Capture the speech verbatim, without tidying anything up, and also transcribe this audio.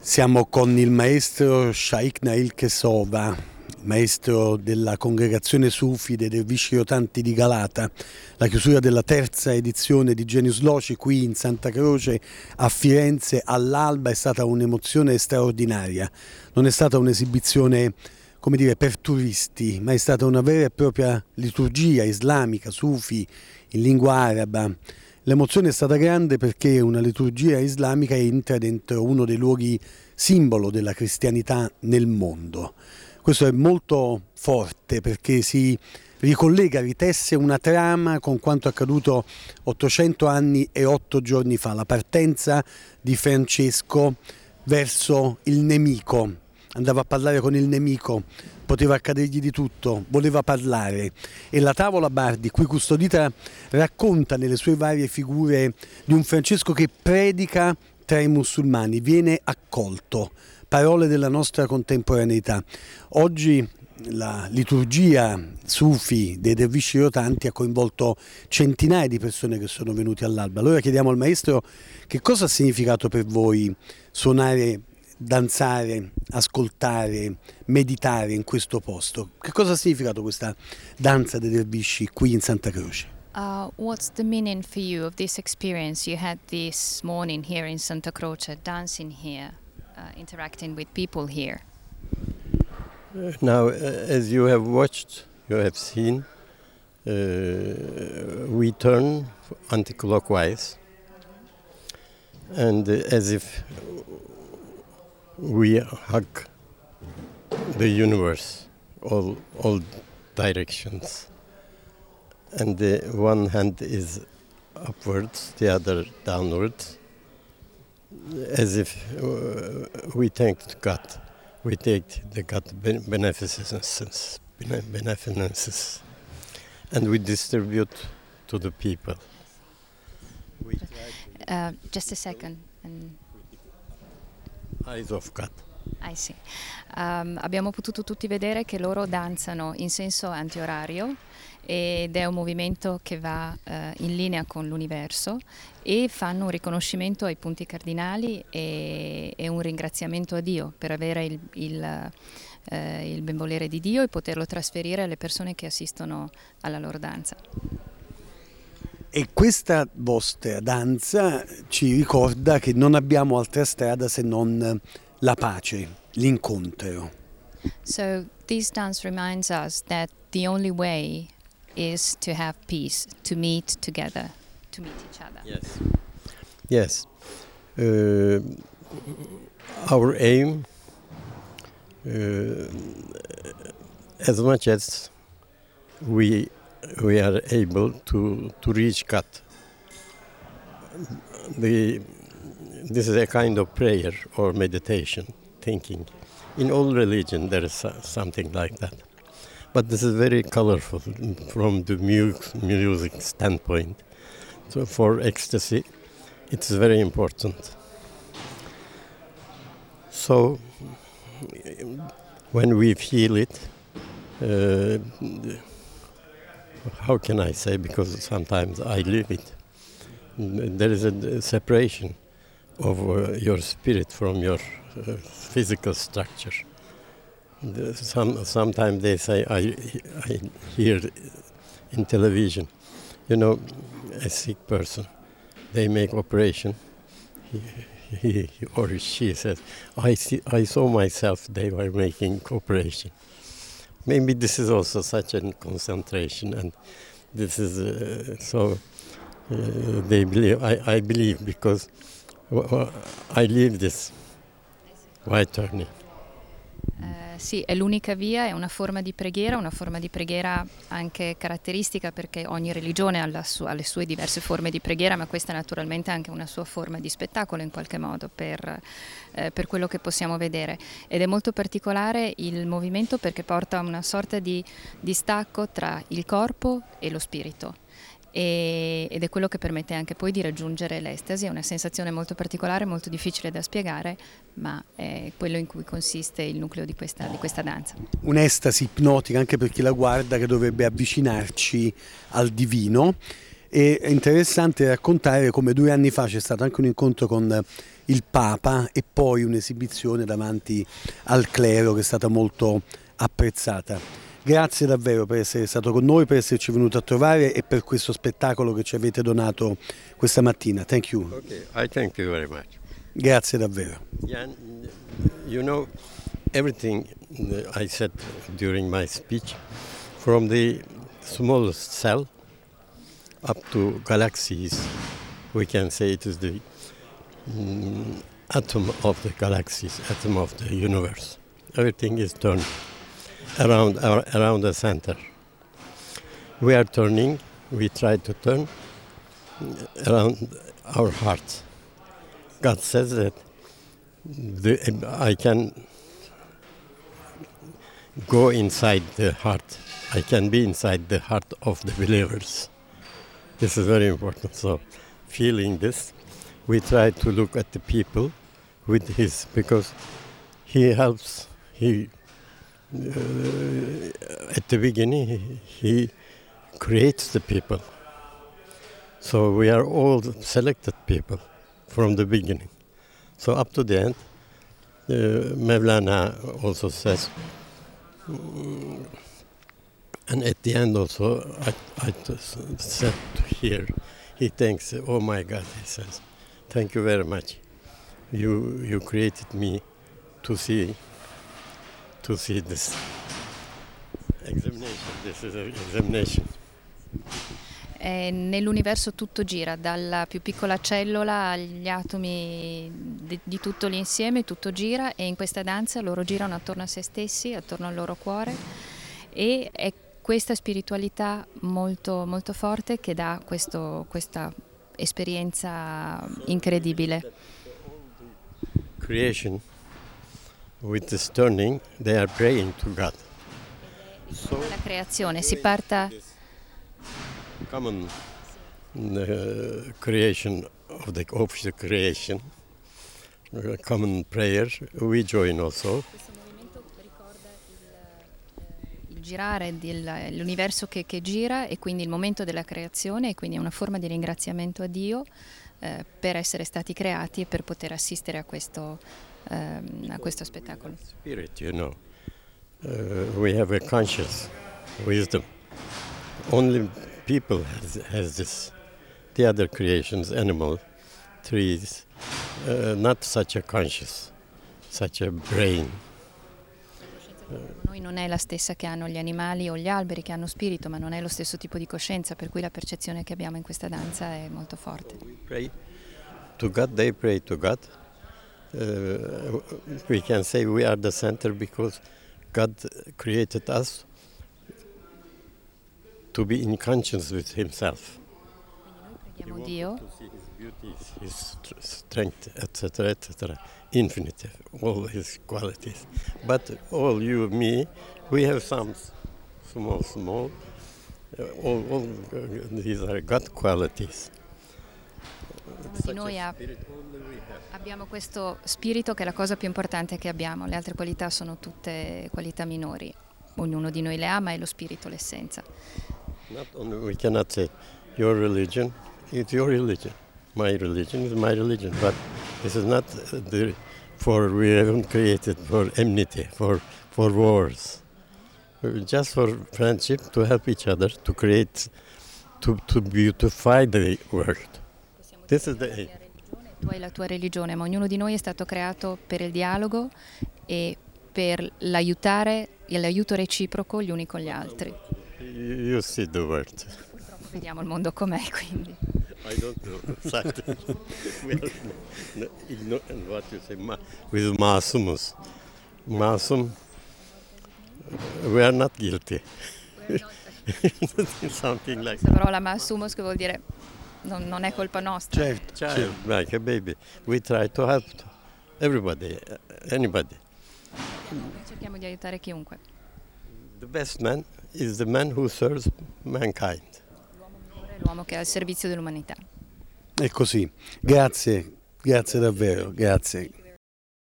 Siamo con il maestro Shaikh Nail Keshova, maestro della congregazione Sufi dei Dervishi Rotanti di Galata, la chiusura della terza edizione di Genius Loci qui in Santa Croce a Firenze all'alba è stata un'emozione straordinaria. Non è stata un'esibizione, come dire, per turisti, ma è stata una vera e propria liturgia islamica, Sufi, in lingua araba. L'emozione è stata grande perché una liturgia islamica entra dentro uno dei luoghi simbolo della cristianità nel mondo. Questo è molto forte perché si ricollega, ritesse una trama con quanto accaduto ottocento anni e otto giorni fa, la partenza di Francesco verso il nemico. Andava a parlare con il nemico, poteva accadergli di tutto, voleva parlare. E la tavola Bardi, qui custodita, racconta nelle sue varie figure di un Francesco che predica tra i musulmani, viene accolto. Parole della nostra contemporaneità. Oggi la liturgia Sufi dei Dervishi Rotanti ha coinvolto centinaia di persone che sono venute all'alba. Allora chiediamo al maestro che cosa ha significato per voi suonare, danzare, ascoltare, meditare in questo posto. Che cosa ha significato questa danza dei dervisci qui in Santa Croce? Uh, what's the meaning for you of this experience you had this morning here in Santa Croce, dancing here, uh, interacting with people here? Uh, now, uh, as you have watched, you have seen, uh, we turn anti-clockwise, and uh, as if we hug the universe, all all directions, and the one hand is upwards, the other downwards, as if uh, we thank God, we take the God beneficences, beneficences, and we distribute to the people. We Uh, just a second. And eyes of God. I see. Um, abbiamo potuto tutti vedere che loro danzano in senso antiorario ed è un movimento che va uh, in linea con l'universo e fanno un riconoscimento ai punti cardinali e, e un ringraziamento a Dio per avere il, il, uh, il benvolere di Dio e poterlo trasferire alle persone che assistono alla loro danza. E questa vostra danza ci ricorda che non abbiamo altra strada se non la pace, l'incontro. So this dance reminds us that the only way is to have peace, to meet together, to meet each other. Yes. Yes. Uh, our aim, uh, as much as we we are able to to reach God. The this is a kind of prayer or meditation, thinking. In all religion there is something like that. But this is very colorful from the mu- music standpoint. So for ecstasy, it's very important. So when we feel it, uh, how can I say, because sometimes I live it, there is a separation of uh, your spirit from your uh, physical structure. The, some, sometimes they say, I, I hear in television, you know, a sick person, they make operation, he, he or she says, I, see, I saw myself, they were making operation. Maybe this is also such a concentration, and this is uh, so uh, they believe. I, I believe because well, I live this white turning. Uh, sì, è l'unica via, è una forma di preghiera, una forma di preghiera anche caratteristica perché ogni religione ha, la sua, ha le sue diverse forme di preghiera, ma questa naturalmente è anche una sua forma di spettacolo in qualche modo per, eh, per quello che possiamo vedere. Ed è molto particolare il movimento perché porta a una sorta di distacco tra il corpo e lo spirito. E, ed è quello che permette anche poi di raggiungere l'estasi, è una sensazione molto particolare, molto difficile da spiegare, ma è quello in cui consiste il nucleo di questa, di questa danza. Un'estasi ipnotica anche per chi la guarda che dovrebbe avvicinarci al divino E è interessante raccontare come due anni fa c'è stato anche un incontro con il Papa e poi un'esibizione davanti al clero che è stata molto apprezzata. Grazie davvero per essere stato con noi, per esserci venuto a trovare e per questo spettacolo che ci avete donato questa mattina. Thank you. Okay, I thank you very much. Grazie davvero. Yeah, you know, everything I said during my speech, from the smallest cell up to galaxies, we can say it is the mm, atom of the galaxies, atom of the universe. Everything is turned around our, around the center. We are turning, we try to turn around our heart. God says that the, I can go inside the heart. I can be inside the heart of the believers. This is very important. So, feeling this, we try to look at the people with his, because he helps. He uh, at the beginning he, he creates the people. So we are all selected people from the beginning. So up to the end, uh, Mevlana also says, mm, and at the end also, I, I said here, he thanks, oh my God, he says, thank you very much. You you created me to see to see this examination. This is an examination. E nell'universo tutto gira, dalla più piccola cellula agli atomi di, di tutto l'insieme, tutto gira, e in questa danza loro girano attorno a se stessi, attorno al loro cuore, e è questa spiritualità molto, molto forte che dà questo, questa esperienza incredibile. Creation, with this turning, they are praying to God. So, La creazione si parta common uh, creation of the of the creation, uh, common prayer. We join also. Questo movimento ricorda il, il girare dell'universo che, che gira, e quindi il momento della creazione, e quindi è una forma di ringraziamento a Dio eh, per essere stati creati e per poter assistere a questo, ehm, a questo spettacolo. Spirit, you know, uh, we have a conscious wisdom. Only people has, has this. The other creations, animal, trees, uh, not such a conscious, such a brain. Noi non è la stessa che hanno gli animali o gli alberi, che hanno spirito, ma non è lo stesso tipo di coscienza, per cui la percezione che abbiamo in questa danza è molto forte. We pray to God, they pray to God. Uh, we can say we are the center because God created us to be in conscience with Himself. Preghiamo Dio, To see His beauty, His strength, et cetera, et cetera, infinite, all His qualities. But all you, me, we have some small, small. Uh, all, all uh, these are God qualities. ognuno di noi ha, abbiamo questo spirito che è la cosa più importante che abbiamo, le altre qualità sono tutte qualità minori. Ognuno di noi le ha, ma è lo spirito l'essenza. Not only we cannot say your religion is your religion, my religion is my religion, but this is not the for we haven't created for enmity, for for wars, just for friendship, to help each other, to create, to to beautify the world. This is the aim. Tu hai la tua religione, ma ognuno di noi è stato creato per il dialogo e per l'aiutare e l'aiuto reciproco gli uni con gli altri. You see the world. Purtroppo vediamo il mondo com'è, quindi. I don't know exactly. We are no, igno- and what you say ma, with Masumus. Masum, we are not guilty. Something like Questa parola masumos, che vuol dire non, non è colpa nostra. Certo, child, certo. like a baby. We try to help everybody, anybody. Noi cerchiamo di aiutare chiunque. The best man is the man who serves mankind. È l'uomo che è al servizio dell'umanità. È così. Grazie, grazie davvero, grazie.